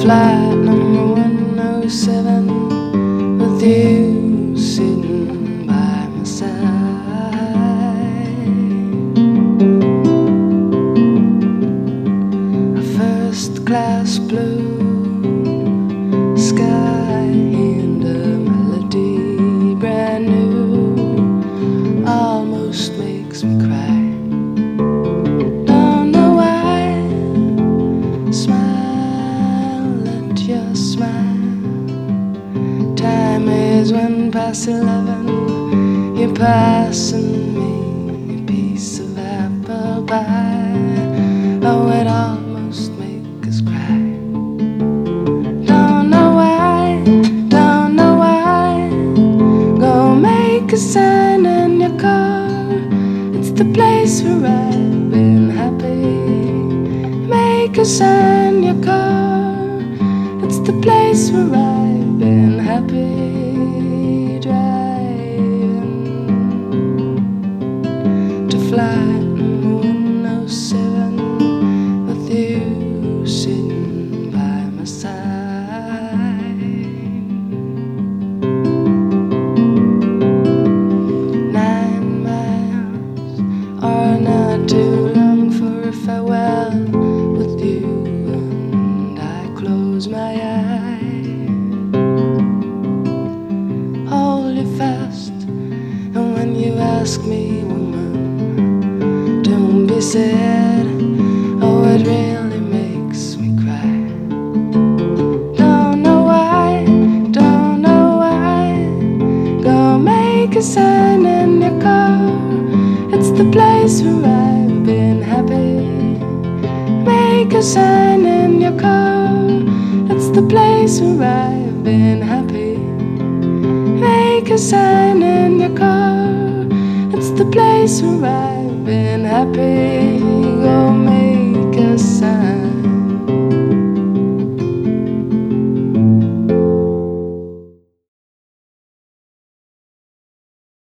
flight number 107 with you sitting by my side. A first class blue sky and a melody brand new almost makes me cry. Don't know why. Smile, let your smile. Time is 11:1. You're passing me a piece of apple pie. Oh, it almost makes us cry. Don't know why, don't know why. Go make a sign in your car. It's the place where I've been happy. Make a sign in your car. It's the place where I've been happy. Driving to flight number 107 with you sitting by my side. 9 miles are not too long for a farewell with you, and I close my eyes, hold you fast, and when you ask me, woman, don't be sad. Oh, it really makes me cry. Don't know why, don't know why. Go make a sign in your car. It's the place where I've been happy. Make a sign in your car. It's the place where I've been happy. Make a sign in your car. It's the place where I've been happy. Go